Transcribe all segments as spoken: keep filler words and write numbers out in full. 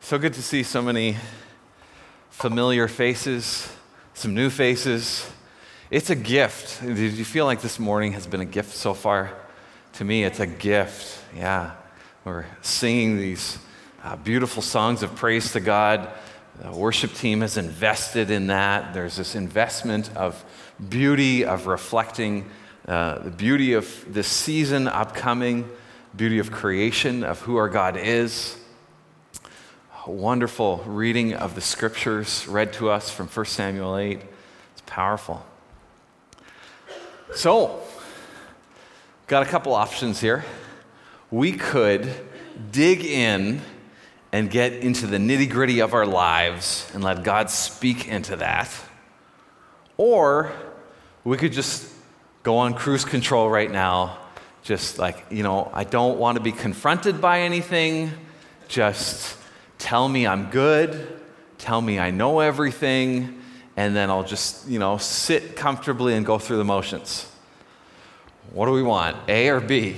So good to see so many familiar faces, some new faces. It's a gift. Did you feel like this morning has been a gift so far? To me, it's a gift. Yeah. We're singing these uh, beautiful songs of praise to God. The worship team has invested in that. There's this investment of beauty, of reflecting uh, the beauty of this season upcoming, beauty of creation, of who our God is. A wonderful reading of the scriptures read to us from First Samuel eight. It's powerful. So, got a couple options here. We could dig in and get into the nitty-gritty of our lives and let God speak into that. Or we could just go on cruise control right now, just like, you know, I don't want to be confronted by anything. Just tell me I'm good, tell me I know everything, and then I'll just, you know, sit comfortably and go through the motions. What do we want, A or B?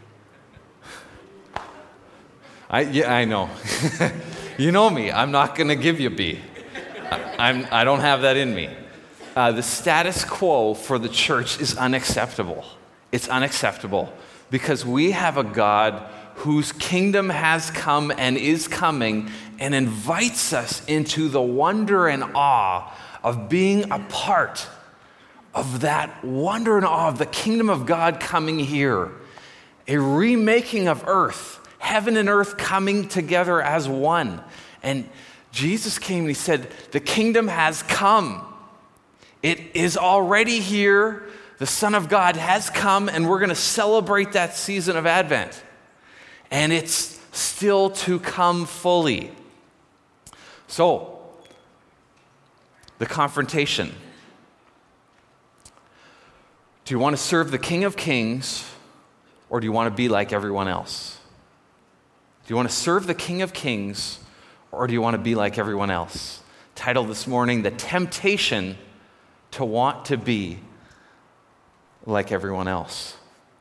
I, yeah, I know. You know me, I'm not going to give you B. I, I'm, I don't have that in me. Uh, the status quo for the church is unacceptable. It's unacceptable because we have a God whose kingdom has come and is coming and invites us into the wonder and awe of being a part of that wonder and awe of the kingdom of God coming here. A remaking of earth, heaven and earth coming together as one. And Jesus came and he said, the kingdom has come. It is already here. The Son of God has come, and we're going to celebrate that season of Advent. And it's still to come fully. So, the confrontation. Do you want to serve the King of Kings, or do you want to be like everyone else? Do you want to serve the King of Kings, or do you want to be like everyone else? Title this morning, The Temptation to Want to Be Like Everyone Else.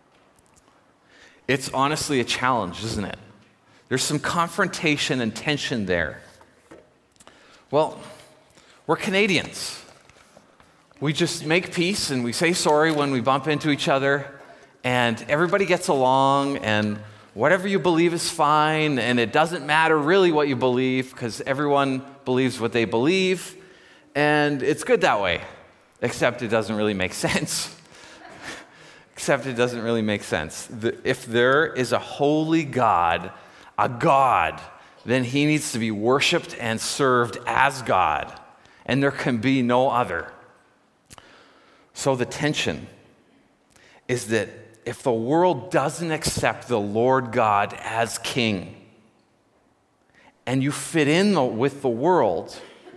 It's honestly a challenge, isn't it? There's some confrontation and tension there. Well, we're Canadians. We just make peace and we say sorry when we bump into each other, and everybody gets along, and whatever you believe is fine, and it doesn't matter really what you believe because everyone believes what they believe, and it's good that way, except it doesn't really make sense. Except it doesn't really make sense. The, if there is a holy God, a God, then he needs to be worshiped and served as God, and there can be no other. So the tension is that if the world doesn't accept the Lord God as king, and you fit in the, with the world,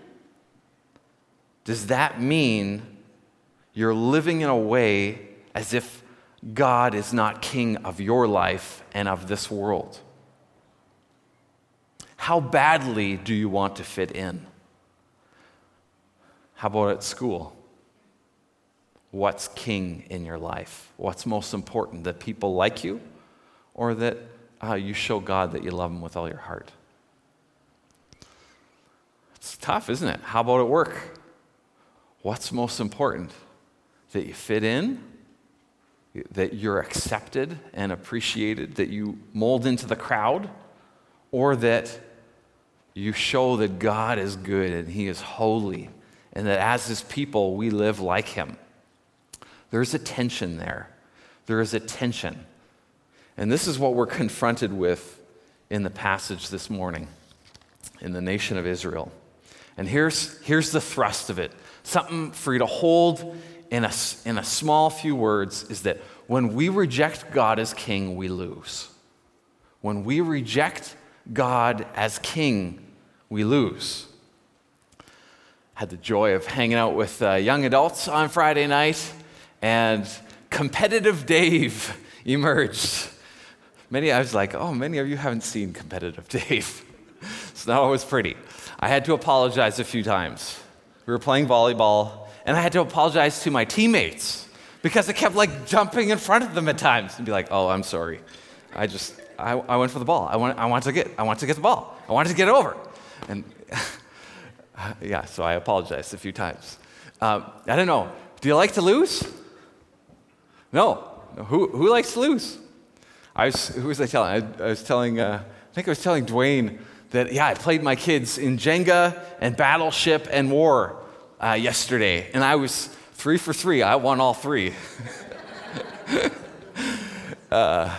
does that mean you're living in a way as if God is not king of your life and of this world? How badly do you want to fit in? How about at school? What's king in your life? What's most important, that people like you, or that uh, you show God that you love him with all your heart? It's tough, isn't it? How about at work? What's most important? That you fit in, that you're accepted and appreciated, that you mold into the crowd, or that you show that God is good and he is holy, and that as his people, we live like him. There's a tension there. There is a tension. And this is what we're confronted with in the passage this morning in the nation of Israel. And here's, here's the thrust of it. Something for you to hold in a, in a small few words is that when we reject God as king, we lose. When we reject God as king, we lose. Had the joy of hanging out with uh, young adults on Friday night, and Competitive Dave emerged. Many, I was like, oh, many of you haven't seen Competitive Dave. It's not always pretty. I had to apologize a few times. We were playing volleyball, and I had to apologize to my teammates because I kept like jumping in front of them at times and be like, oh, I'm sorry. I just, I, I went for the ball. I want, I want to get, I want to get the ball. I wanted to get it over. And yeah, so I apologized a few times. Um, I don't know. Do you like to lose? No. Who who likes to lose? I was, who was I telling? I, I was telling, uh, I think I was telling Dwayne that, yeah, I played my kids in Jenga and Battleship and War uh, yesterday, and I was three for three. I won all three. uh,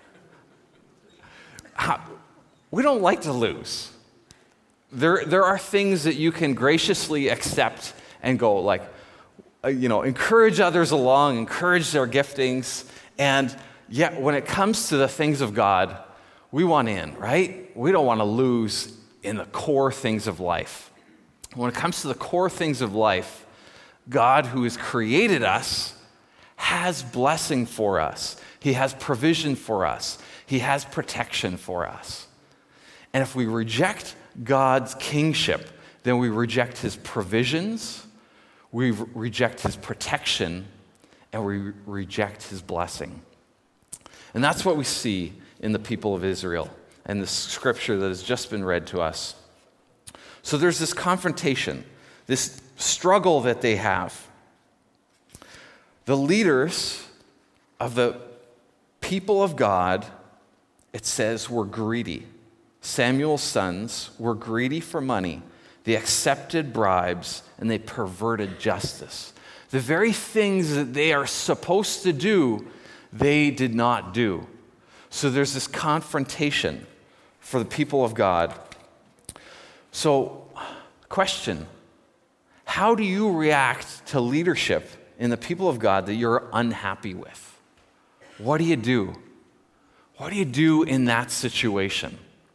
how, we don't like to lose. There, there are things that you can graciously accept and go, like, uh, you know, encourage others along, encourage their giftings, and yet when it comes to the things of God, we want in, right? We don't want to lose in the core things of life. When it comes to the core things of life, God, who has created us, has blessing for us. He has provision for us. He has protection for us. And if we reject God's kingship, then we reject his provisions, we re- reject his protection, and we re- reject his blessing. And that's what we see in the people of Israel and the scripture that has just been read to us. So there's this confrontation, this struggle that they have. The leaders of the people of God, it says, were greedy. Samuel's sons were greedy for money. They accepted bribes and they perverted justice. The very things that they are supposed to do, they did not do. So there's this confrontation for the people of God. So, question, how do you react to leadership in the people of God that you're unhappy with? What do you do? What do you do in that situation?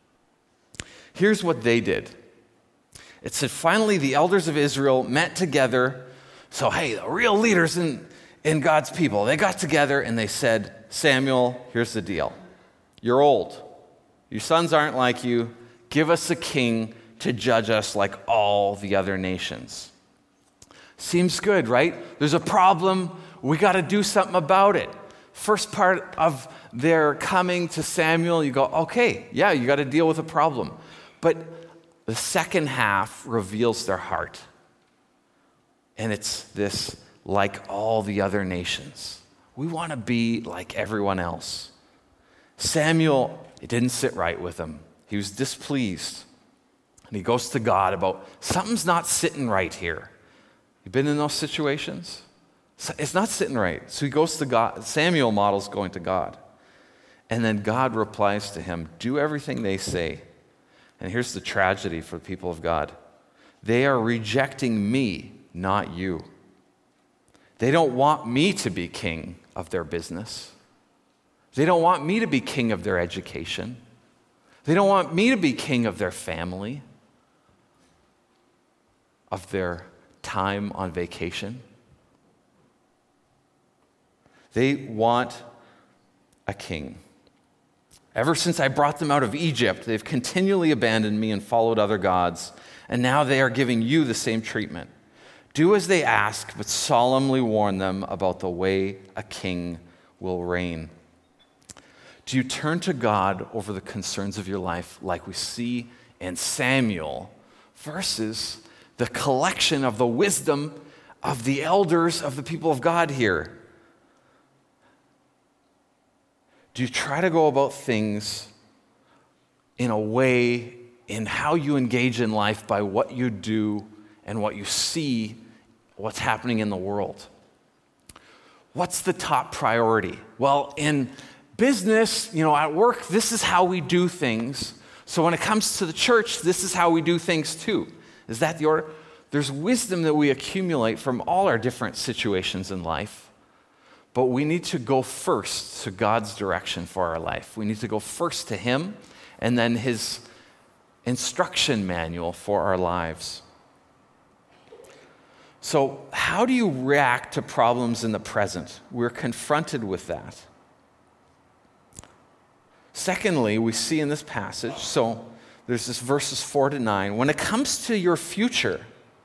Here's what they did. It said, finally, the elders of Israel met together. So, hey, the real leaders in, in God's people, they got together and they said, Samuel, here's the deal. You're old. Your sons aren't like you. Give us a king to judge us like all the other nations. Seems good, right? There's a problem. We got to do something about it. First part of their coming to Samuel, you go, okay, yeah, you got to deal with a problem. But the second half reveals their heart. And it's this, like all the other nations. We want to be like everyone else. Samuel, it didn't sit right with him. He was displeased. And he goes to God about, something's not sitting right here. You been in those situations? It's not sitting right. So he goes to God. Samuel models going to God. And then God replies to him, do everything they say. And here's the tragedy for the people of God. They are rejecting me, not you. They don't want me to be king of their business. They don't want me to be king of their education. They don't want me to be king of their family, of their time on vacation. They want a king. Ever since I brought them out of Egypt, they've continually abandoned me and followed other gods, and now they are giving you the same treatment. Do as they ask, but solemnly warn them about the way a king will reign. Do you turn to God over the concerns of your life like we see in Samuel versus the collection of the wisdom of the elders of the people of God here? Do you try to go about things in a way in how you engage in life by what you do and what you see, what's happening in the world? What's the top priority? Well, in business, you know, at work, this is how we do things. So when it comes to the church, this is how we do things too. Is that the order? There's wisdom that we accumulate from all our different situations in life. But we need to go first to God's direction for our life. We need to go first to him and then his instruction manual for our lives. So how do you react to problems in the present? We're confronted with that. Secondly, we see in this passage, so there's this verses four to nine. When it comes to your future,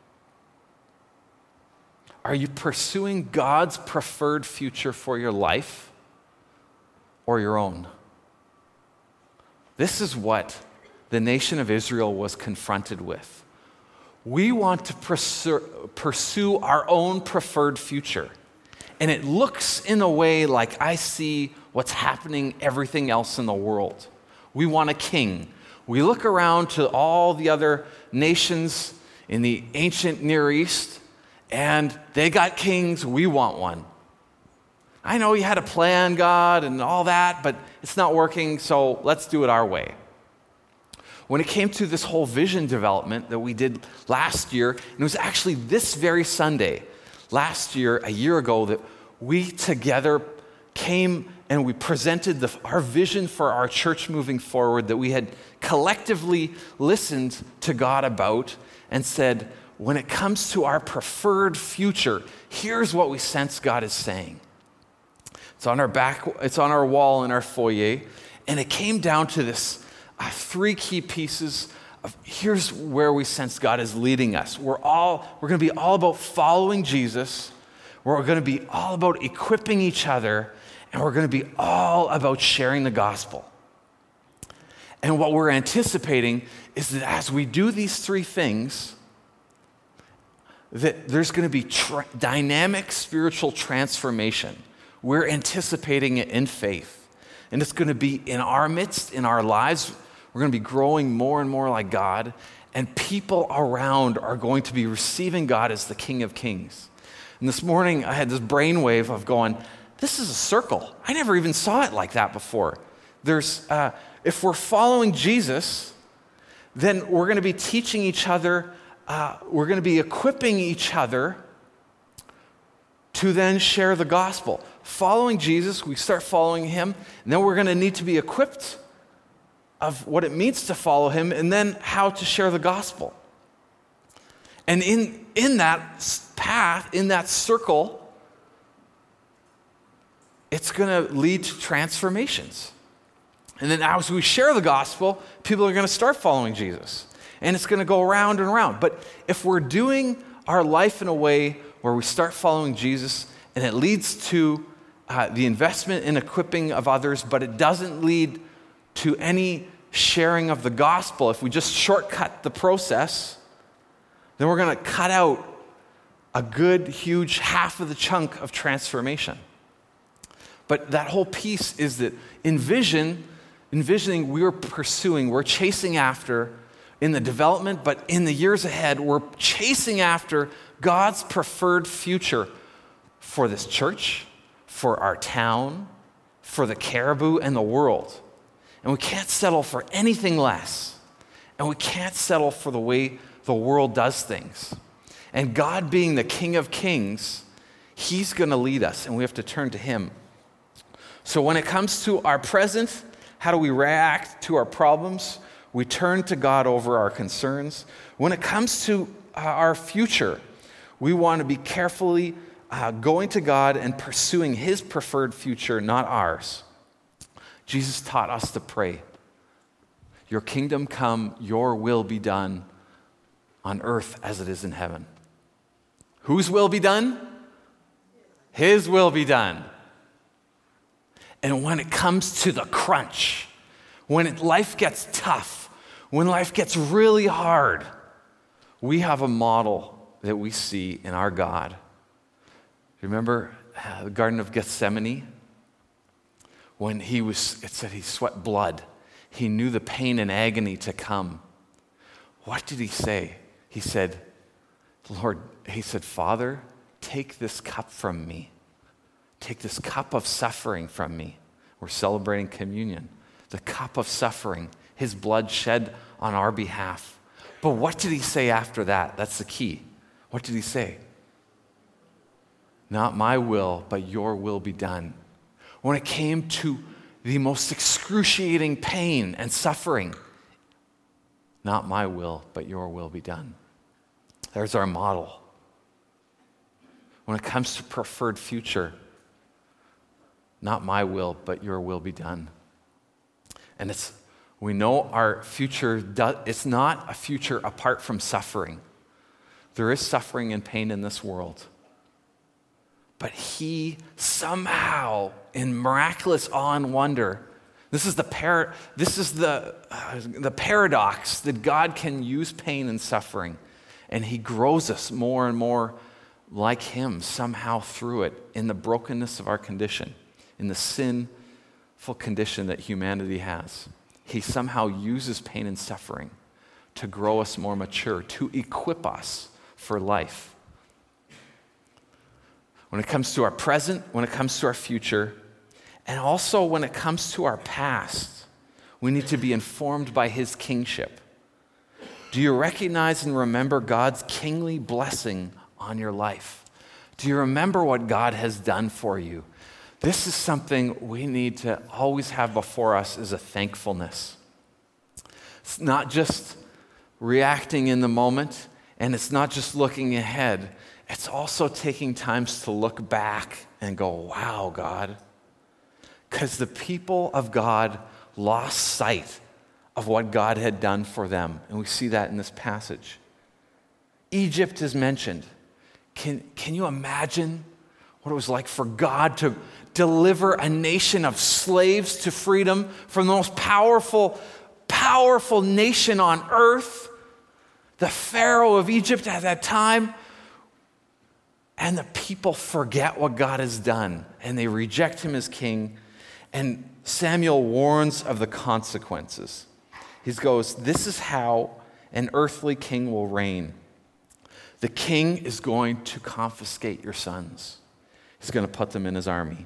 are you pursuing God's preferred future for your life or your own? This is what the nation of Israel was confronted with. We want to pursue, pursue our own preferred future. And it looks in a way like I see what's happening everything else in the world. We want a king. We look around to all the other nations in the ancient Near East, and they got kings, we want one. I know you had a plan, God, and all that, but it's not working, so let's do it our way. When it came to this whole vision development that we did last year, and it was actually this very Sunday, last year, a year ago, that we together came and we presented the, our vision for our church moving forward that we had collectively listened to God about and said, when it comes to our preferred future, here's what we sense God is saying. It's on our back, it's on our wall in our foyer, and it came down to this uh, three key pieces of here's where we sense God is leading us. We're all, we're going to be all about following Jesus. We're going to be all about equipping each other, and we're going to be all about sharing the gospel. And what we're anticipating is that as we do these three things, that there's going to be tra- dynamic spiritual transformation. We're anticipating it in faith. And it's going to be in our midst, in our lives. We're going to be growing more and more like God. And people around are going to be receiving God as the King of Kings. And this morning, I had this brainwave of going, this is a circle. I never even saw it like that before. There's, uh, if we're following Jesus, then we're going to be teaching each other, uh, we're going to be equipping each other to then share the gospel. Following Jesus, we start following him, and then we're going to need to be equipped of what it means to follow him, and then how to share the gospel. And in, in that path, in that circle, it's going to lead to transformations. And then as we share the gospel, people are going to start following Jesus. And it's going to go around and around. But if we're doing our life in a way where we start following Jesus, and it leads to uh, the investment in equipping of others, but it doesn't lead to any sharing of the gospel, if we just shortcut the process, then we're going to cut out a good, huge half of the chunk of transformation. But that whole piece is that envision, envisioning we're pursuing, we're chasing after in the development, but in the years ahead, we're chasing after God's preferred future for this church, for our town, for the Caribou and the world. And we can't settle for anything less. And we can't settle for the way the world does things. And God being the King of Kings, he's going to lead us, and we have to turn to him. So when it comes to our present, how do we react to our problems? We turn to God over our concerns. When it comes to uh, our future, we want to be carefully uh, going to God and pursuing his preferred future, not ours. Jesus taught us to pray, your kingdom come, your will be done on earth as it is in heaven. Whose will be done? His will be done. And when it comes to the crunch, when it, life gets tough, when life gets really hard, we have a model that we see in our God. Remember uh, the Garden of Gethsemane? When he was, it said he sweat blood. He knew the pain and agony to come. What did he say? He said, Lord, he said, Father, take this cup from me. Take this cup of suffering from me. We're celebrating communion. The cup of suffering, his blood shed on our behalf. But what did he say after that? That's the key. What did he say? Not my will, but your will be done. When it came to the most excruciating pain and suffering, not my will, but your will be done. There's our model. When it comes to preferred future, not my will, but your will be done. And it's, we know our future, do, it's not a future apart from suffering. There is suffering and pain in this world. But he somehow, in miraculous awe and wonder, This is the par- this is the, uh, the paradox that God can use pain and suffering, and he grows us more and more like him somehow through it in the brokenness of our condition, in the sinful condition that humanity has. He somehow uses pain and suffering to grow us more mature, to equip us for life. When it comes to our present, when it comes to our future, and also when it comes to our past, we need to be informed by his kingship. Do you recognize and remember God's kingly blessing on your life? Do you remember what God has done for you? This is something we need to always have before us, is a thankfulness. It's not just reacting in the moment, and it's not just looking ahead. It's also taking times to look back and go, wow, God. Because the people of God lost sight of what God had done for them. And we see that in this passage. Egypt is mentioned. Can, can you imagine what it was like for God to deliver a nation of slaves to freedom from the most powerful, powerful nation on earth, the Pharaoh of Egypt at that time? And the people forget what God has done, and they reject him as king. And Samuel warns of the consequences. He goes, this is how an earthly king will reign. The king is going to confiscate your sons. He's going to put them in his army.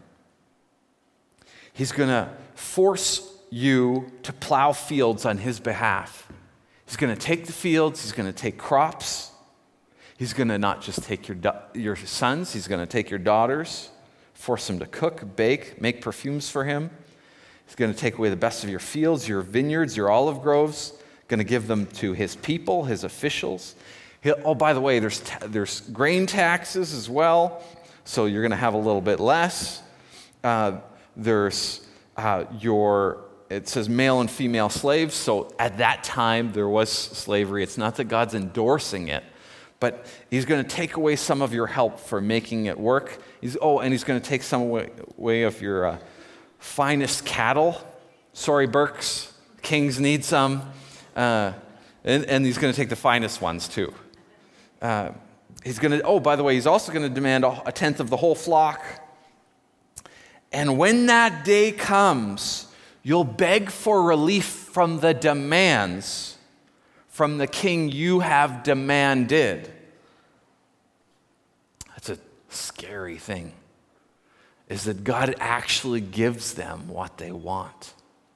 He's going to force you to plow fields on his behalf. He's going to take the fields. He's going to take crops. He's going to not just take your, da- your sons. He's going to take your daughters, force them to cook, bake, make perfumes for him. He's going to take away the best of your fields, your vineyards, your olive groves, going to give them to his people, his officials. He'll, oh, by the way, there's, ta- there's grain taxes as well, so you're going to have a little bit less. Uh, there's uh, your, it says male and female slaves, so at that time there was slavery. It's not that God's endorsing it, but he's going to take away some of your help for making it work. He's, oh, and he's going to take some away, away of your uh, finest cattle. Sorry, Berks, kings need some. Uh, and, and he's going to take the finest ones too. Uh, he's going to, oh, by the way, he's also going to demand a tenth of the whole flock. And when that day comes, you'll beg for relief from the demands from the king you have demanded. That's a scary thing, is that God actually gives them what they want.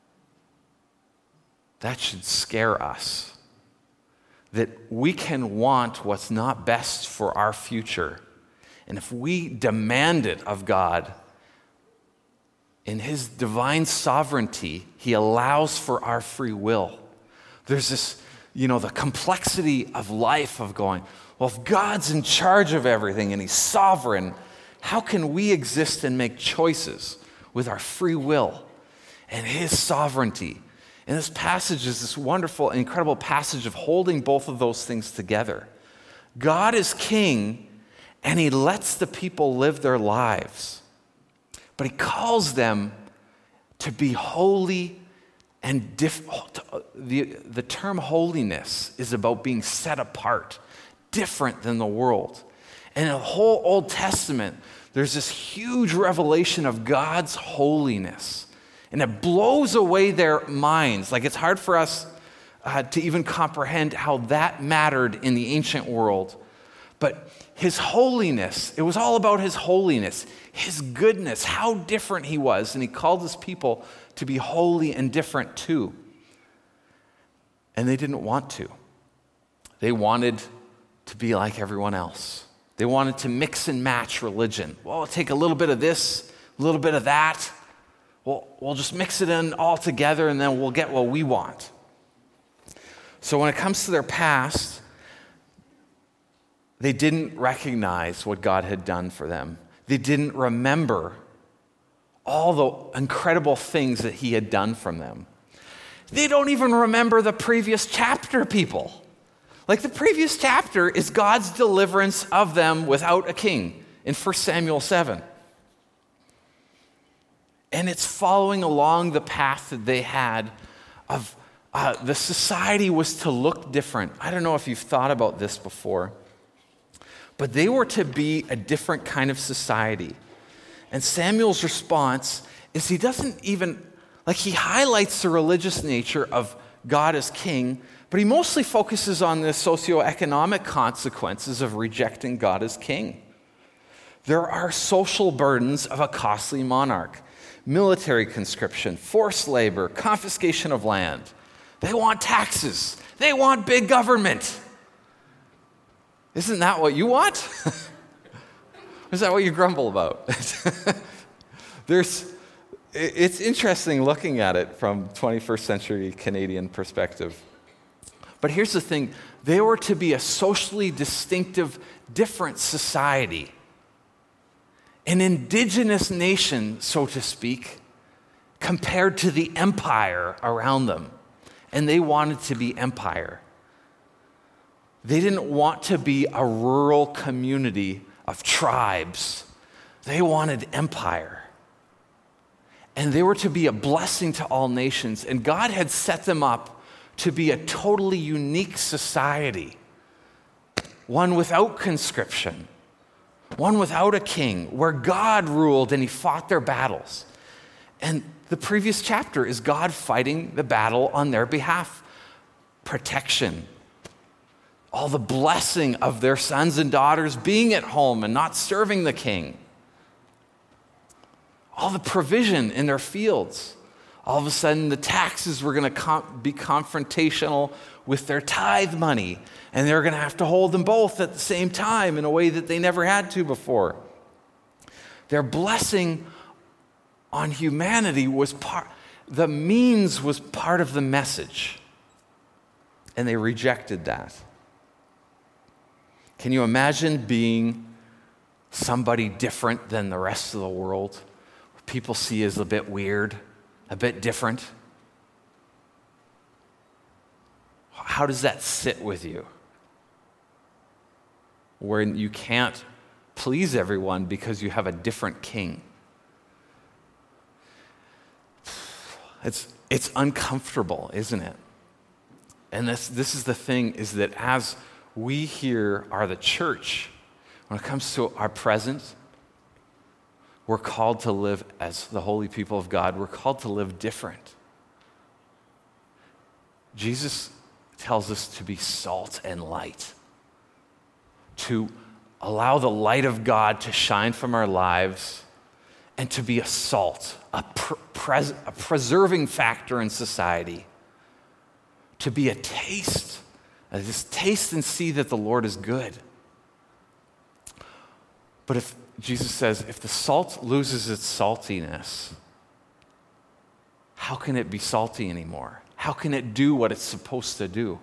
That should scare us, that we can want what's not best for our future. And if we demand it of God, in his divine sovereignty, he allows for our free will. There's this, you know, the complexity of life of going, well, if God's in charge of everything and he's sovereign, how can we exist and make choices with our free will and his sovereignty? And this passage is this wonderful, incredible passage of holding both of those things together. God is king, and he lets the people live their lives. But he calls them to be holy and diff- the, the term holiness is about being set apart, different than the world. And in the whole Old Testament, there's this huge revelation of God's holiness. And it blows away their minds. Like, it's hard for us uh, to even comprehend how that mattered in the ancient world. But his holiness, it was all about his holiness, his goodness, how different he was. And he called his people to be holy and different too. And they didn't want to. They wanted to be like everyone else. They wanted to mix and match religion. Well, I'll take a little bit of this, a little bit of that. We'll, we'll just mix it in all together, and then we'll get what we want. So when it comes to their past, they didn't recognize what God had done for them. They didn't remember all the incredible things that he had done from them. They don't even remember the previous chapter, people. Like, the previous chapter is God's deliverance of them without a king in First Samuel seven. And it's following along the path that they had of uh, the society was to look different. I don't know if you've thought about this before, but they were to be a different kind of society. And Samuel's response is he doesn't even, like he highlights the religious nature of God as king, but he mostly focuses on the socioeconomic consequences of rejecting God as king. There are social burdens of a costly monarch. Military conscription, forced labor, confiscation of land. They want taxes. They want big government. Isn't that what you want? Is that what you grumble about? There's, it's interesting looking at it from twenty-first century Canadian perspective. But here's the thing. They were to be a socially distinctive, different society. An indigenous nation, so to speak, compared to the empire around them. And they wanted to be empire. They didn't want to be a rural community of tribes. They wanted empire. And they were to be a blessing to all nations. And God had set them up to be a totally unique society. One without conscription. One without a king, where God ruled and he fought their battles. And the previous chapter is God fighting the battle on their behalf. Protection. All the blessing of their sons and daughters being at home and not serving the king. All the provision in their fields. All of a sudden, the taxes were going to com- be confrontational with their tithe money, and they're going to have to hold them both at the same time in a way that they never had to before. Their blessing on humanity was part, the means was part of the message, and they rejected that. Can you imagine being somebody different than the rest of the world? People see as a bit weird, a bit different. How does that sit with you? Where you can't please everyone because you have a different king. It's, it's uncomfortable, isn't it? And this, this is the thing, is that as we here are the church, when it comes to our present, we're called to live as the holy people of God. We're called to live different. Jesus tells us to be salt and light, to allow the light of God to shine from our lives, and to be a salt, a, pres- a preserving factor in society, to be a taste, uh, just taste and see that the Lord is good. But if Jesus says, if the salt loses its saltiness, how can it be salty anymore? How can it do what it's supposed to do?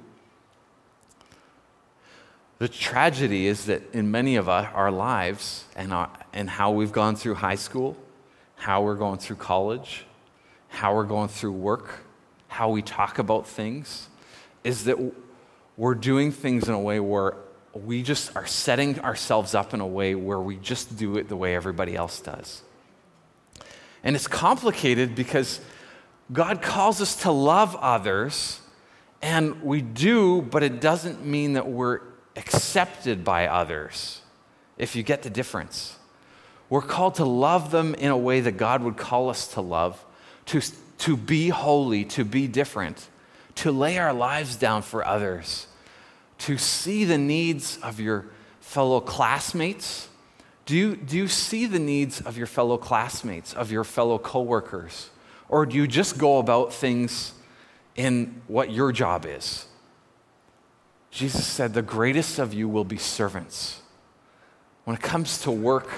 The tragedy is that in many of our, our lives and, our, and how we've gone through high school, how we're going through college, how we're going through work, how we talk about things, is that we're doing things in a way where we just are setting ourselves up in a way where we just do it the way everybody else does. And it's complicated because God calls us to love others, and we do, but it doesn't mean that we're accepted by others, if you get the difference. We're called to love them in a way that God would call us to love, to, to be holy, to be different, to lay our lives down for others, to see the needs of your fellow classmates. Do you, do you see the needs of your fellow classmates, of your fellow coworkers? Or do you just go about things in what your job is? Jesus said, the greatest of you will be servants. When it comes to work,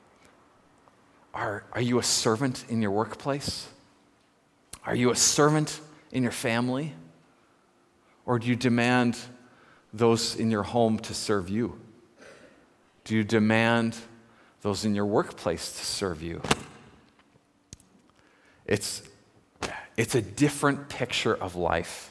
are, are you a servant in your workplace? Are you a servant in your family? Or do you demand those in your home to serve you? Do you demand those in your workplace to serve you? It's, it's a different picture of life.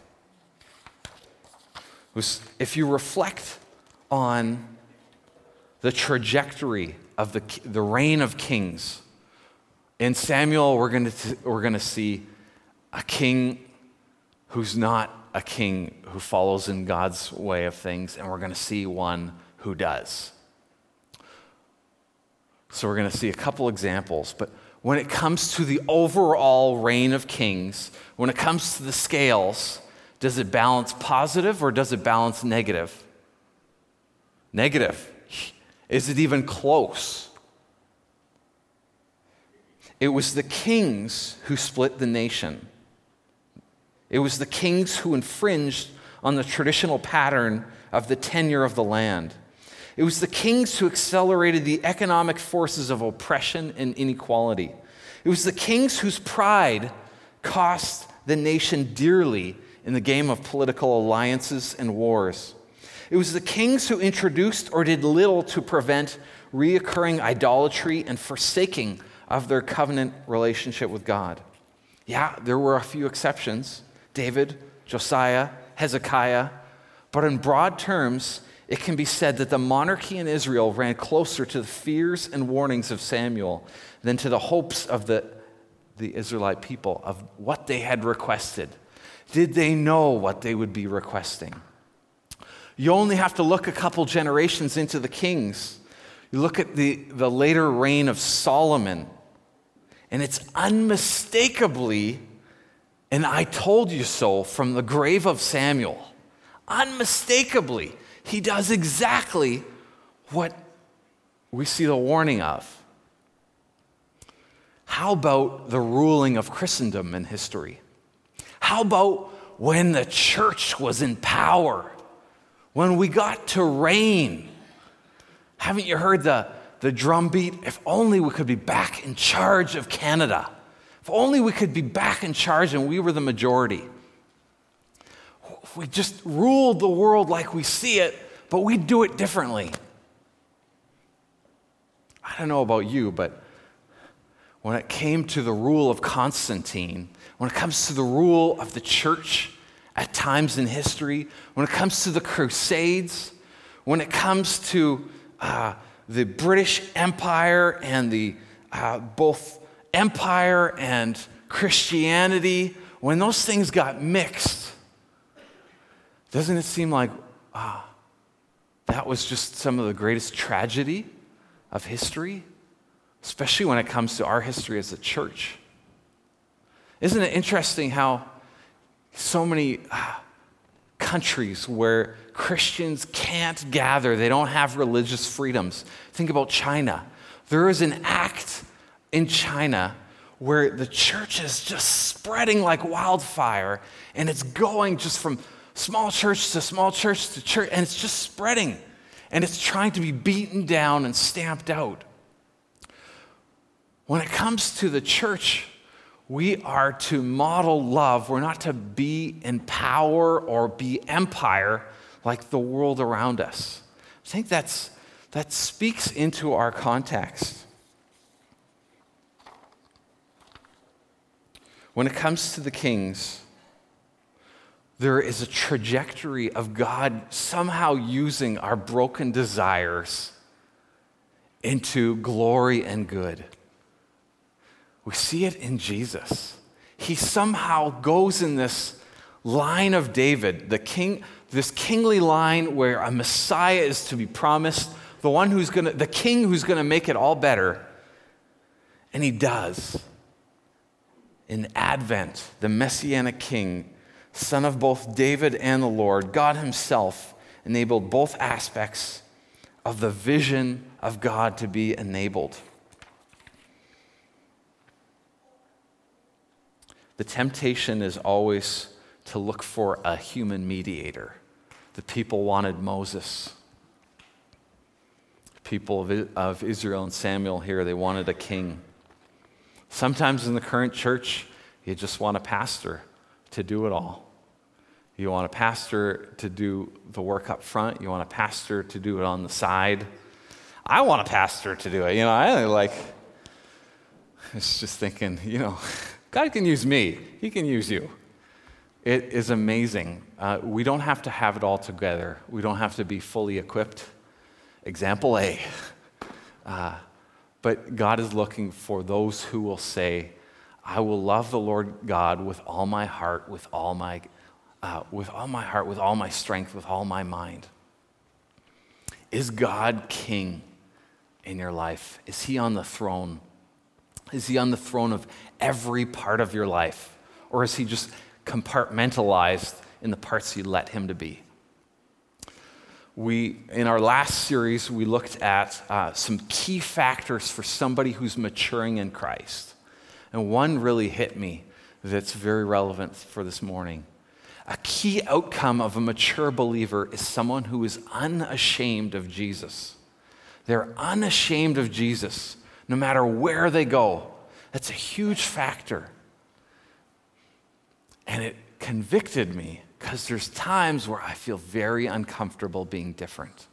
If you reflect on the trajectory of the, the reign of kings In Samuel, we're going to we're going to see a king who's not a king who follows in God's way of things, and we're going to see one who does. So we're going to see a couple examples, but when it comes to the overall reign of kings, when it comes to the scales, does it balance positive or does it balance negative? Negative. Is it even close? It was the kings who split the nation. It was the kings who infringed on the traditional pattern of the tenure of the land. It was the kings who accelerated the economic forces of oppression and inequality. It was the kings whose pride cost the nation dearly in the game of political alliances and wars. It was the kings who introduced or did little to prevent reoccurring idolatry and forsaking of their covenant relationship with God. Yeah, there were a few exceptions. David, Josiah, Hezekiah. But in broad terms, it can be said that the monarchy in Israel ran closer to the fears and warnings of Samuel than to the hopes of the, the Israelite people, of what they had requested. Did they know what they would be requesting? You only have to look a couple generations into the kings. You look at the, the later reign of Solomon, and it's unmistakably an I told you so from the grave of Samuel. Unmistakably, he does exactly what we see the warning of. How about the ruling of Christendom in history? How about when the church was in power? When we got to reign? Haven't you heard the, the drumbeat? If only we could be back in charge of Canada. If only we could be back in charge and we were the majority. If we just ruled the world like we see it, but we'd do it differently. I don't know about you, but when it came to the rule of Constantine, when it comes to the rule of the church at times in history, when it comes to the Crusades, when it comes to uh, the British Empire and the uh, both empire and Christianity, when those things got mixed, doesn't it seem like ah, that was just some of the greatest tragedy of history, especially when it comes to our history as a church? Isn't it interesting how so many uh, countries where Christians can't gather, they don't have religious freedoms? Think about China. There is an act in China where the church is just spreading like wildfire, and it's going just from small church to small church to church, and it's just spreading, and it's trying to be beaten down and stamped out. When it comes to the church, we are to model love. We're not to be in power or be empire like the world around us. I think that's that speaks into our context. When it comes to the kings, there is a trajectory of God somehow using our broken desires into glory and good. We see it in Jesus. He somehow goes in this line of David, the king, this kingly line where a Messiah is to be promised, the one who's gonna, the king who's gonna make it all better. And he does. In Advent, the Messianic King, son of both David and the Lord, God himself enabled both aspects of the vision of God to be enabled. The temptation is always to look for a human mediator. The people wanted Moses. The people of, of Israel and Samuel here, they wanted a king. Sometimes in the current church, you just want a pastor to do it all. You want a pastor to do the work up front. You want a pastor to do it on the side. I want a pastor to do it. You know, I like, it's just thinking, you know, God can use me. He can use you. It is amazing. Uh, we don't have to have it all together. We don't have to be fully equipped. Example A. Uh, But God is looking for those who will say, I will love the Lord God with all my heart, with all my, uh, with all my heart, with all my strength, with all my mind. Is God king in your life? Is he on the throne? Is he on the throne of every part of your life? Or is he just compartmentalized in the parts you let him to be? We, in our last series, we looked at uh, some key factors for somebody who's maturing in Christ. And one really hit me that's very relevant for this morning. A key outcome of a mature believer is someone who is unashamed of Jesus. They're unashamed of Jesus, no matter where they go. That's a huge factor. And it convicted me because there's times where I feel very uncomfortable being different.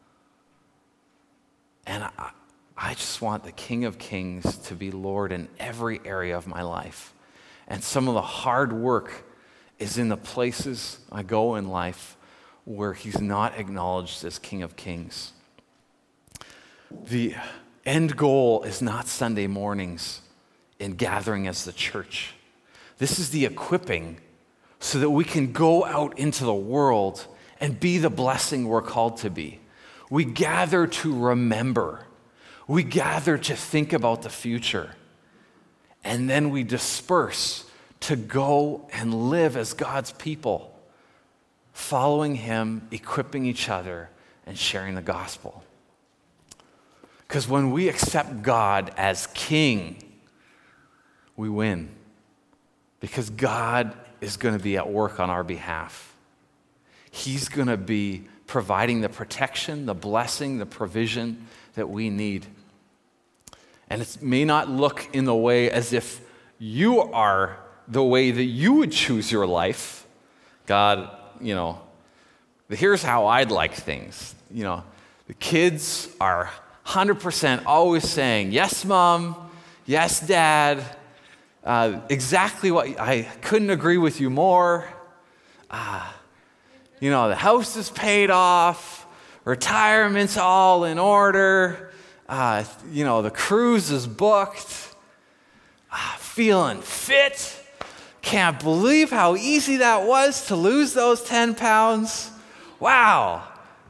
And I, I just want the King of Kings to be Lord in every area of my life. And some of the hard work is in the places I go in life where he's not acknowledged as King of Kings. The end goal is not Sunday mornings in gathering as the church. This is the equipping so that we can go out into the world and be the blessing we're called to be. We gather to remember. We gather to think about the future. And then we disperse to go and live as God's people, following him, equipping each other, and sharing the gospel. Because when we accept God as King, we win. Because God is going to be at work on our behalf. He's going to be providing the protection, the blessing, the provision that we need. And it may not look in the way as if you are the way that you would choose your life. God, you know, here's how I'd like things. You know, the kids are one hundred percent always saying, yes, Mom, yes, Dad. Uh, exactly what, I couldn't agree with you more. Uh, you know, the house is paid off, retirement's all in order, uh, you know, the cruise is booked, uh, feeling fit. Can't believe how easy that was to lose those ten pounds. Wow.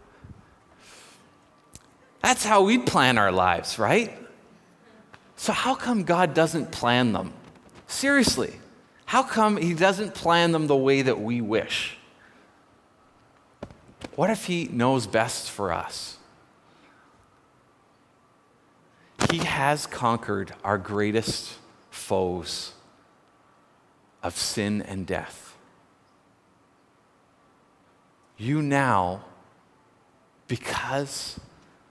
That's how we plan our lives, right? So how come God doesn't plan them? Seriously, how come he doesn't plan them the way that we wish? What if he knows best for us? He has conquered our greatest foes of sin and death. You now, because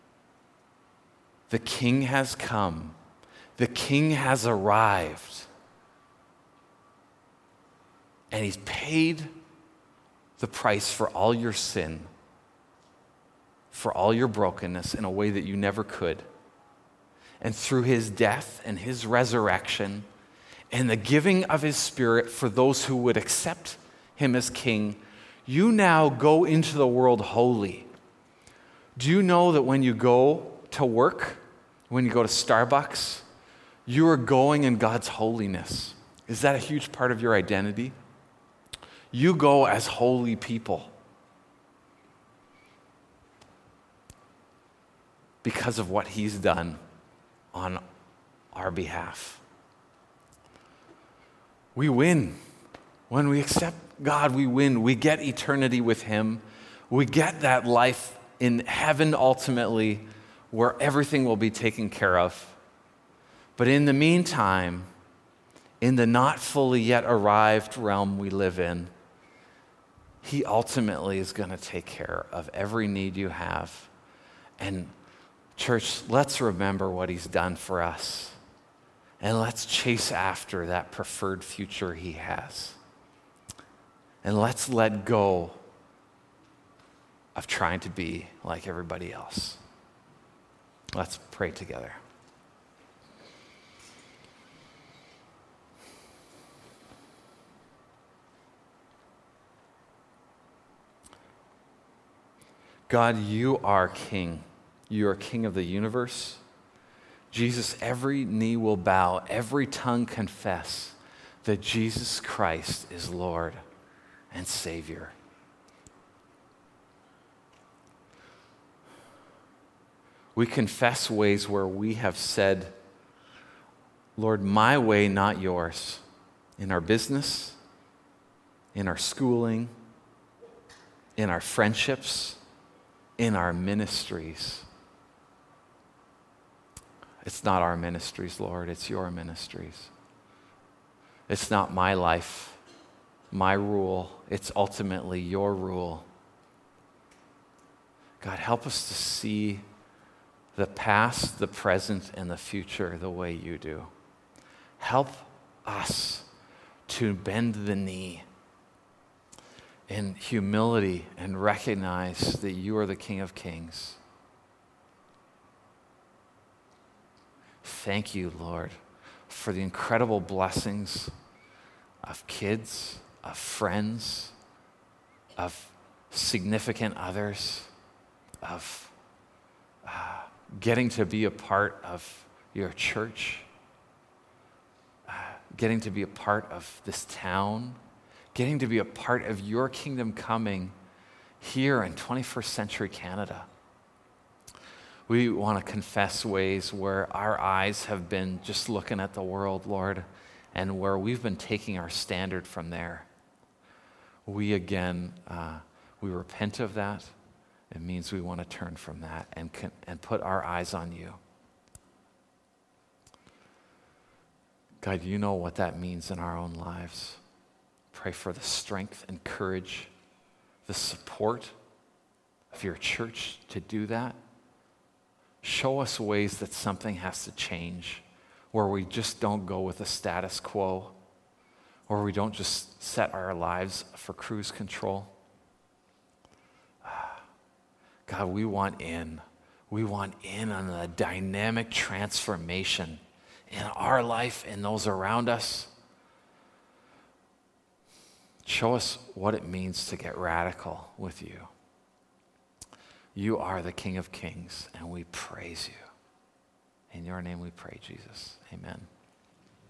the King has come, the King has arrived, and he's paid the price for all your sin, for all your brokenness in a way that you never could. And through his death and his resurrection and the giving of his Spirit for those who would accept him as King, you now go into the world holy. Do you know that when you go to work, when you go to Starbucks, you are going in God's holiness? Is that a huge part of your identity? You go as holy people because of what he's done on our behalf. We win. When we accept God, we win. We get eternity with him. We get that life in heaven ultimately where everything will be taken care of. But in the meantime, in the not fully yet arrived realm we live in, he ultimately is going to take care of every need you have. And church, let's remember what he's done for us. And let's chase after that preferred future he has. And let's let go of trying to be like everybody else. Let's pray together. God, you are King. You are King of the universe. Jesus, every knee will bow, every tongue confess that Jesus Christ is Lord and Savior. We confess ways where we have said, Lord, my way, not yours, in our business, in our schooling, in our friendships, in our ministries. It's not our ministries, Lord, it's your ministries. It's not my life, my rule, it's ultimately your rule. God, help us to see the past, the present, and the future the way you do. Help us to bend the knee in humility and recognize that you are the King of Kings. Thank you, Lord, for the incredible blessings of kids, of friends, of significant others, of uh, getting to be a part of your church, uh, getting to be a part of this town, getting to be a part of your kingdom coming here in twenty-first century Canada. We want to confess ways where our eyes have been just looking at the world, Lord, and where we've been taking our standard from there. We again, uh, we repent of that. It means we want to turn from that and con- and put our eyes on you. God, you know what that means in our own lives. Pray for the strength and courage, the support of your church to do that. Show us ways that something has to change, where we just don't go with the status quo, or we don't just set our lives for cruise control. God, we want in. We want in on the dynamic transformation in our life and those around us. Show us what it means to get radical with you. You are the King of Kings, and we praise you. In your name we pray, Jesus. Amen.